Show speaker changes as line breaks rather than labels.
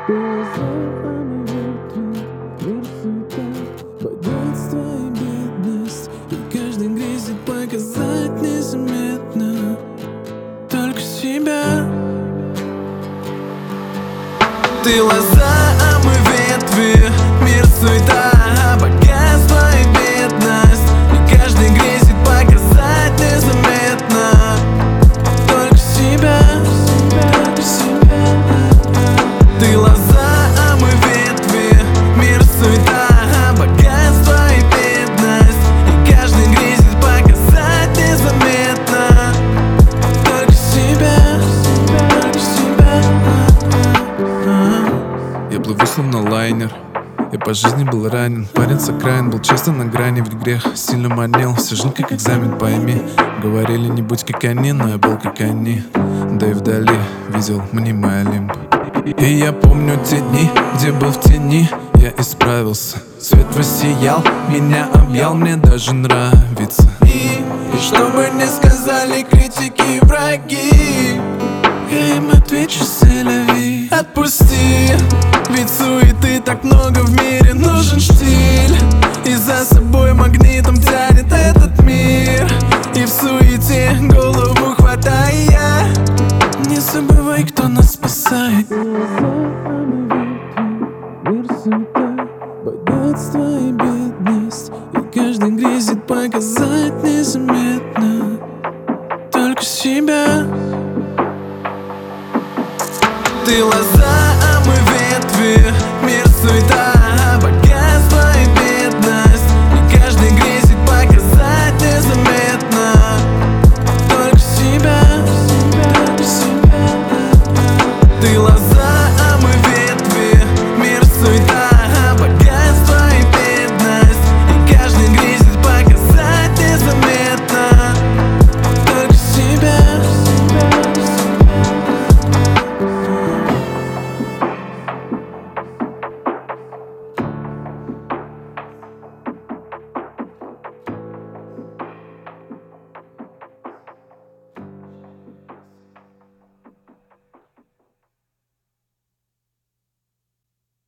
Богатство и бедность, и каждый грезит показать незаметно только себя. Ты лоза, а мы ветви, мир суета, богатство и бедность, и каждый грезит показать незаметно только себя. Ты лоза, а мы ветви, мир суета, богатство и бедность, и каждый грезит показать незаметно только себя.
Я плыву словно лайнер, я по жизни был ранен. Парень с окраин был часто на грани, ведь грех сильно манил. Вся жизнь как экзамен, пойми. Говорили, не будь как они, но я был как они. Да и вдали видел мнимый Олимп. И я помню те дни, где был в тени. Я исправился, свет воссиял, меня объял, мне даже нравится.
И что бы ни сказали критики и враги, я им отвечу селяви. Отпусти, ведь суеты так много в мире, нужен штиль. И за